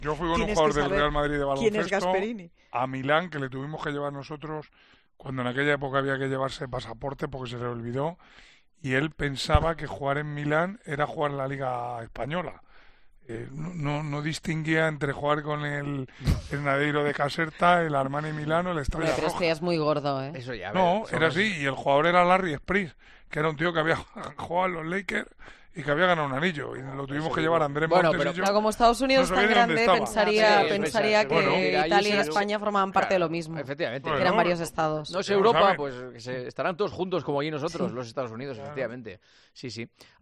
Yo fui con un Tienes jugador que del saber Real Madrid de quién es baloncesto Gasperini. a Milán, que le tuvimos que llevar nosotros cuando en aquella época había que llevarse pasaporte porque se le olvidó, y él pensaba que jugar en Milán era jugar en la Liga Española. No distinguía entre jugar con el Nadeiro de Caserta, el Armani Milano, el Hombre, Estrella pero este ya Roja. es muy gordo, ¿eh? Eso ya, No, son era los- así, y el jugador era Larry Springs, que era un tío que había jugado en los Lakers y que había ganado un anillo, y lo tuvimos que llevar a Andrés Bueno, Montes pero- y yo. Claro, como Estados Unidos no es tan sabía ni dónde grande, estaba. Sí, pensaría que bueno, mira, Italia y allí se- España formaban parte de lo mismo. Efectivamente. Bueno, Que eran varios estados. No es no lo Europa, saben. pues estarán todos juntos como allí nosotros, los Estados Unidos, efectivamente. Sí, sí.